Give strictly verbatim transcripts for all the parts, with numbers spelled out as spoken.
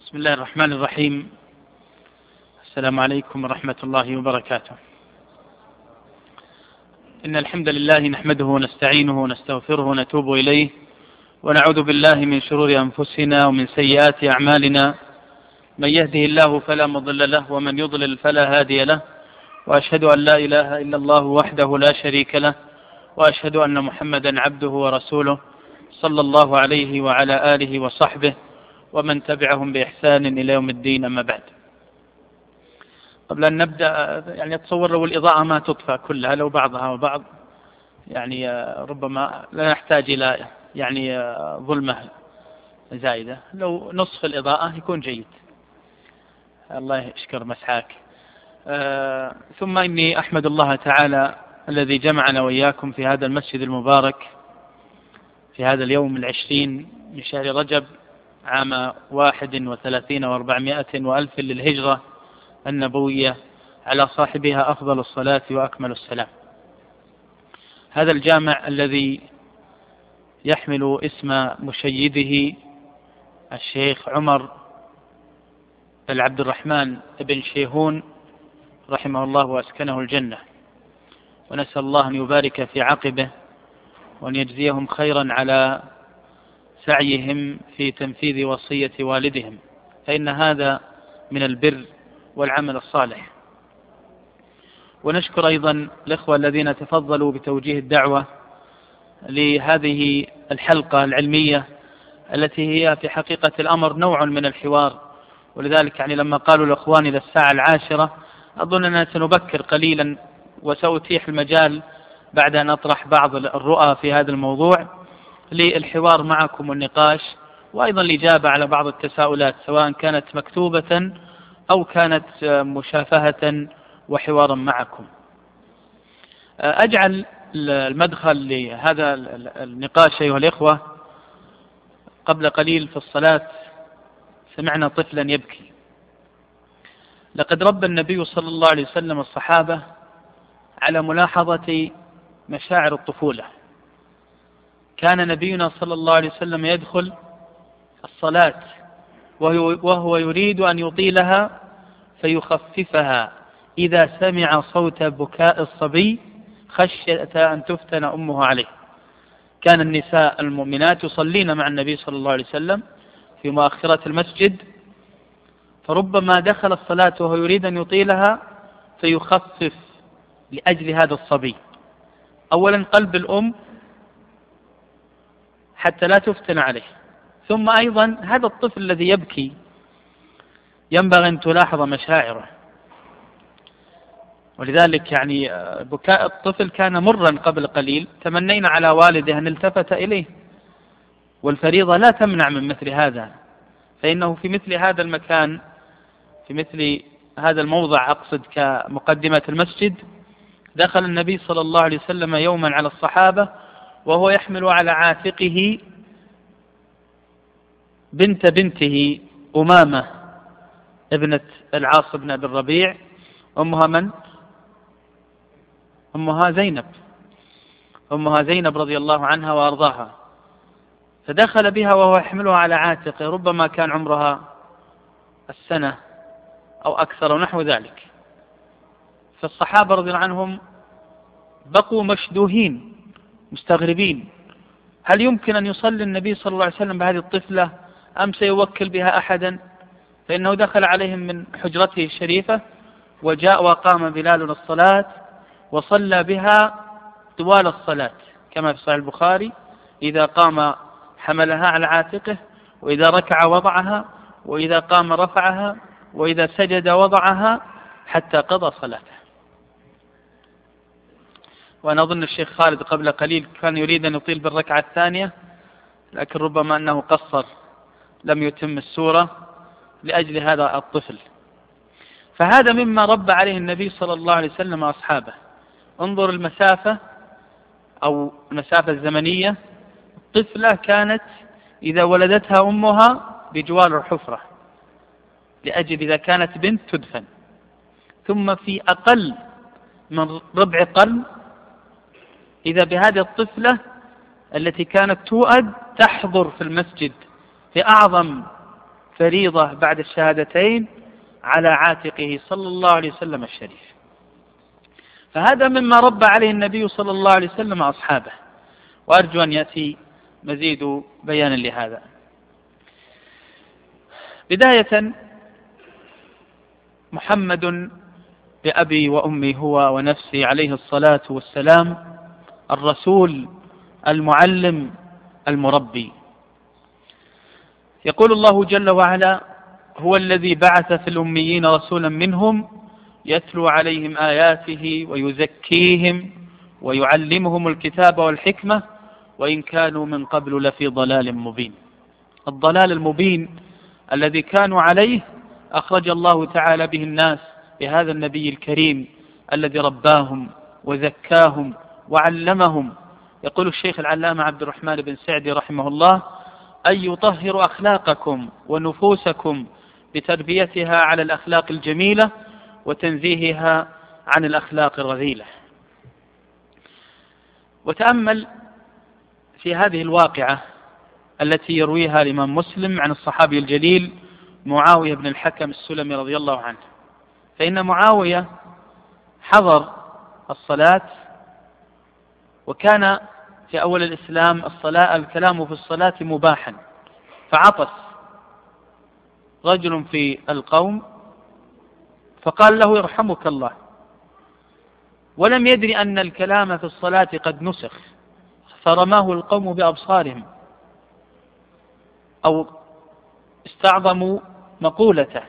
بسم الله الرحمن الرحيم. السلام عليكم ورحمة الله وبركاته. إن الحمد لله نحمده ونستعينه ونستغفره ونتوب إليه، ونعوذ بالله من شرور أنفسنا ومن سيئات أعمالنا، من يهده الله فلا مضل له ومن يضلل فلا هادي له، وأشهد أن لا إله إلا الله وحده لا شريك له، وأشهد أن محمدا عبده ورسوله صلى الله عليه وعلى آله وصحبه ومن تبعهم بإحسان إلى يوم الدين. أما بعد، قبل أن نبدأ يعني أتصور لو الإضاءة ما تطفى كلها، لو بعضها وبعض يعني ربما لا نحتاج إلى يعني ظلمة زائدة، لو نصف الإضاءة يكون جيد. الله يشكر مسحاك. آه ثم إني أحمد الله تعالى الذي جمعنا وإياكم في هذا المسجد المبارك في هذا اليوم العشرين من شهر رجب عام واحد وثلاثين وأربعمائة وألف للهجرة النبوية، على صاحبها أفضل الصلاة وأكمل السلام. هذا الجامع الذي يحمل اسم مشيده الشيخ عمر بن عبد الرحمن بن شيهون رحمه الله وأسكنه الجنة، ونسأل الله أن يبارك في عقبه وأن يجزيهم خيرا على سعيهم في تنفيذ وصية والدهم، فإن هذا من البر والعمل الصالح. ونشكر أيضا الإخوة الذين تفضلوا بتوجيه الدعوة لهذه الحلقة العلمية التي هي في حقيقة الأمر نوع من الحوار، ولذلك يعني لما قالوا الأخوان إلى الساعة العاشرة أظن أننا سنبكر قليلا، وسأتيح المجال بعد أن أطرح بعض الرؤى في هذا الموضوع للحوار معكم والنقاش، وأيضا الإجابة على بعض التساؤلات سواء كانت مكتوبة أو كانت مشافهة وحوارا معكم. أجعل المدخل لهذا النقاش أيها الإخوة. قبل قليل في الصلاة سمعنا طفلا يبكي. لقد ربى النبي صلى الله عليه وسلم الصحابة على ملاحظة مشاعر الطفولة. كان نبينا صلى الله عليه وسلم يدخل الصلاة وهو يريد أن يطيلها فيخففها إذا سمع صوت بكاء الصبي خشية أن تفتن أمه عليه. كان النساء المؤمنات يصلين مع النبي صلى الله عليه وسلم في مؤخرة المسجد، فربما دخل الصلاة وهو يريد أن يطيلها فيخفف لأجل هذا الصبي. أولا قلب الأم حتى لا تفتن عليه، ثم أيضا هذا الطفل الذي يبكي ينبغي أن تلاحظ مشاعره، ولذلك يعني بكاء الطفل كان مرا قبل قليل، تمنينا على والده أن التفت إليه، والفريضة لا تمنع من مثل هذا، فإنه في مثل هذا المكان في مثل هذا الموضع أقصد كمقدمة المسجد دخل النبي صلى الله عليه وسلم يوما على الصحابة وهو يحمل على عاتقه بنت بنته أمامة ابنة العاص بن أبي الربيع. أمها من؟ أمها زينب أمها زينب رضي الله عنها وأرضاها. فدخل بها وهو يحملها على عاتقه، ربما كان عمرها السنة أو أكثر ونحو ذلك. فالصحابة رضي الله عنهم بقوا مشدوهين مستغربين، هل يمكن أن يصلي النبي صلى الله عليه وسلم بهذه الطفلة أم سيوكل بها أحدا؟ فإنه دخل عليهم من حجرته الشريفة وجاء وقام بلال الصلاة وصلى بها طوال الصلاة، كما في صحيح البخاري: إذا قام حملها على عاتقه، وإذا ركع وضعها، وإذا قام رفعها، وإذا سجد وضعها، حتى قضى صلاته. وأنا أظن الشيخ خالد قبل قليل كان يريد أن يطيل بالركعة الثانية، لكن ربما أنه قصر لم يتم السورة لأجل هذا الطفل. فهذا مما ربى عليه النبي صلى الله عليه وسلم أصحابه. انظر المسافة أو المسافة الزمنية. الطفلة كانت إذا ولدتها أمها بجوار الحفرة، لأجل إذا كانت بنت تدفن، ثم في أقل من ربع قرن إذا بهذه التي كانت تؤد تحضر في المسجد في أعظم فريضة بعد الشهادتين على عاتقه صلى الله عليه وسلم الشريف. فهذا مما ربى عليه النبي صلى الله عليه وسلم أصحابه، وأرجو أن يأتي مزيد بيان لهذا. بداية، محمد بأبي وأمي هو ونفسي عليه الصلاة والسلام الرسول المعلم المربي. يقول الله جل وعلا: هو الذي بعث في الأميين رسولا منهم يتلو عليهم آياته ويزكيهم ويعلمهم الكتاب والحكمة وإن كانوا من قبل لفي ضلال مبين. الضلال المبين الذي كانوا عليه أخرج الله تعالى به الناس بهذا النبي الكريم الذي رباهم وزكاهم وعلمهم. يقول الشيخ العلامة عبد الرحمن بن سعدي رحمه الله: أن يطهر أخلاقكم ونفوسكم بتربيتها على الأخلاق الجميلة وتنزيهها عن الأخلاق الرذيلة. وتأمل في هذه الواقعة التي يرويها الإمام مسلم عن الصحابي الجليل معاوية بن الحكم السلمي رضي الله عنه، فإن معاوية حضر الصلاة، وكان في أول الإسلام الصلاة الكلام في الصلاة مباحا، فعطس رجل في القوم فقال له: يرحمك الله، ولم يدري أن الكلام في الصلاة قد نسخ، فرماه القوم بأبصارهم أو استعظموا مقولته،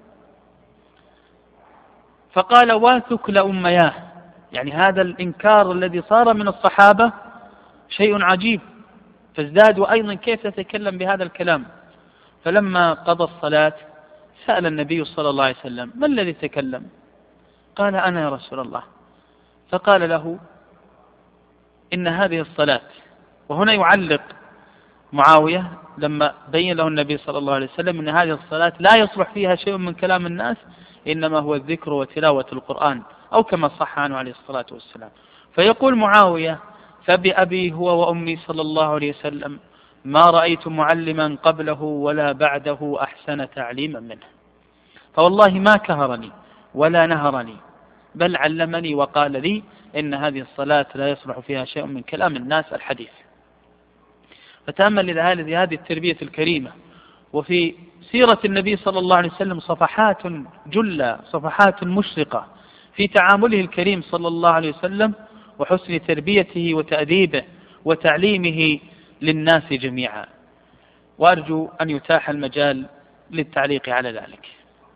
فقال: واثكل أمياه. يعني هذا الإنكار الذي صار من الصحابة شيء عجيب، فازدادوا أيضا كيف تتكلم بهذا الكلام. فلما قضى الصلاة سأل النبي صلى الله عليه وسلم: ما الذي تكلم؟ قال: أنا يا رسول الله. فقال له: إن هذه الصلاة. وهنا يعلق معاوية لما بين له النبي صلى الله عليه وسلم أن هذه الصلاة لا يصلح فيها شيء من كلام الناس، إنما هو الذكر وتلاوة القرآن، أو كما صح عنه عليه الصلاة والسلام. فيقول معاوية: فبأبي هو وأمي صلى الله عليه وسلم ما رأيت معلما قبله ولا بعده أحسن تعليما منه، فوالله ما كهرني ولا نهرني، بل علمني وقال لي إن هذه الصلاة لا يصلح فيها شيء من كلام الناس الحديث. فتأمل إلى هذه التربية الكريمة. وفي سيرة النبي صلى الله عليه وسلم صفحات جلة، صفحات مشرقة في تعامله الكريم صلى الله عليه وسلم وحسن تربيته وتأديبه وتعليمه للناس جميعا. وأرجو أن يتاح المجال للتعليق على ذلك.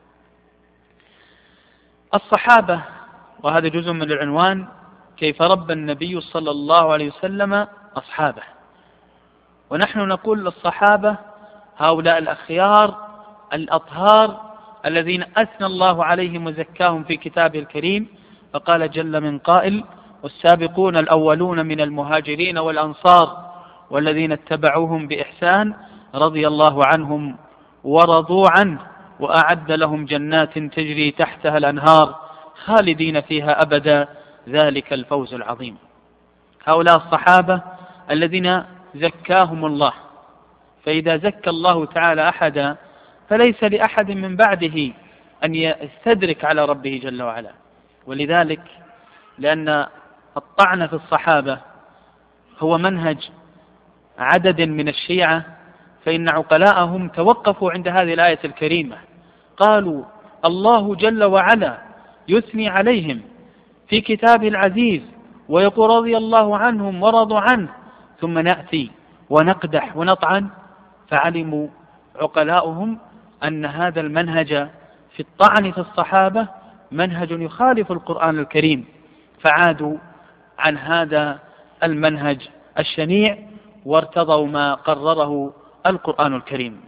الصحابة، وهذا جزء من العنوان، كيف ربى النبي صلى الله عليه وسلم أصحابه. ونحن نقول للصحابة هؤلاء الأخيار الأطهار الذين أثنى الله عليهم وزكاهم في كتابه الكريم، فقال جل من قائل: والسابقون الأولون من المهاجرين والأنصار والذين اتبعوهم بإحسان رضي الله عنهم ورضوا عنه وأعد لهم جنات تجري تحتها الأنهار خالدين فيها أبدا ذلك الفوز العظيم. هؤلاء الصحابة الذين زكاهم الله، فإذا زكى الله تعالى أحدا فليس لأحد من بعده أن يستدرك على ربه جل وعلا. ولذلك لأن الطعن في الصحابة هو منهج عدد من الشيعة، فإن عقلاءهم توقفوا عند هذه الآية الكريمة، قالوا: الله جل وعلا يثني عليهم في كتابه العزيز ويقول رضي الله عنهم ورضوا عنه، ثم نأتي ونقدح ونطعن. فعلموا عقلاؤهم أن هذا المنهج في الطعن في الصحابة منهج يخالف القرآن الكريم، فعادوا عن هذا المنهج الشنيع وارتضوا ما قرره القرآن الكريم.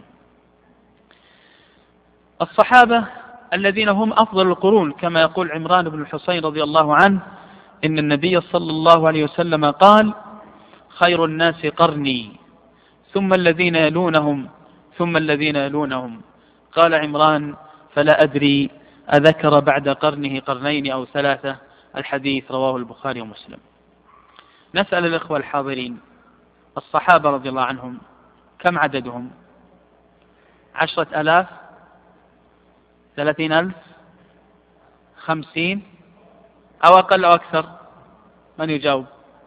الصحابة الذين هم أفضل القرون، كما يقول عمران بن الحصين رضي الله عنه: إن النبي صلى الله عليه وسلم قال: خير الناس قرني ثم الذين يلونهم ثم الذين يلونهم. قال عمران: فلا أدري أذكر بعد قرنه قرنين أو ثلاثة. الحديث رواه البخاري ومسلم. نسأل الإخوة الحاضرين: الصحابة رضي الله عنهم كم عددهم؟ عشرة آلاف، ثلاثين ألف، خمسين، أو أقل أو أكثر؟ من يجاوب؟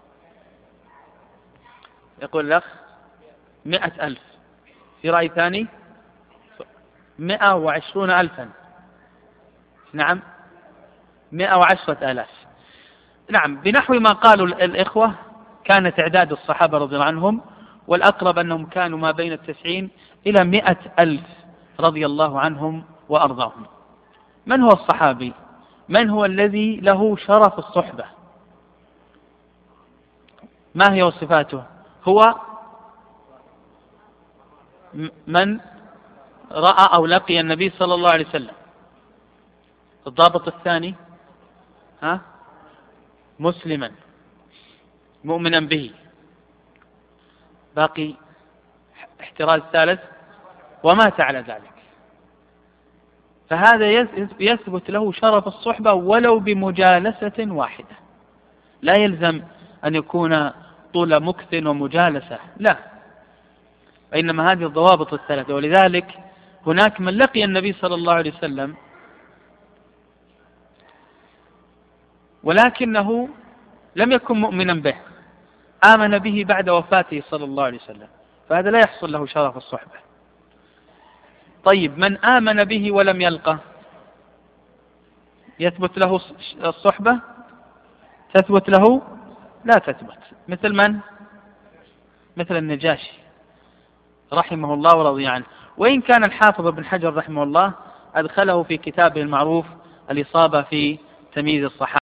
يقول الأخ مئة ألف. في رأي ثاني؟ مئة وعشرون ألفا. نعم، مئة وعشرة آلاف. نعم، بنحو ما قالوا الإخوة كان تعداد الصحابة رضي الله عنهم، والأقرب أنهم كانوا ما بين التسعين إلى مئة ألف رضي الله عنهم وأرضاهم. من هو الصحابي؟ من هو الذي له شرف الصحبة؟ ما هي صفاته؟ هو من رأى أو لقي النبي صلى الله عليه وسلم. الضابط الثاني ها؟ مسلما مؤمنا به. باقي احتراز ثالث، ومات على ذلك. فهذا يثبت له شرف الصحبة ولو بمجالسة واحدة. لا يلزم أن يكون طول مكث ومجالسة، لا، وإنما هذه الضوابط الثلاثة. ولذلك هناك من لقي النبي صلى الله عليه وسلم ولكنه لم يكن مؤمنا به، آمن به بعد وفاته صلى الله عليه وسلم، فهذا لا يحصل له شرف الصحبة. طيب، من آمن به ولم يلقى يثبت له الصحبة؟ تثبت له؟ لا تثبت. مثل من؟ مثل النجاشي رحمه الله ورضي عنه. وإن كان الحافظ ابن حجر رحمه الله أدخله في كتابه المعروف الإصابة في تمييز الصحابة.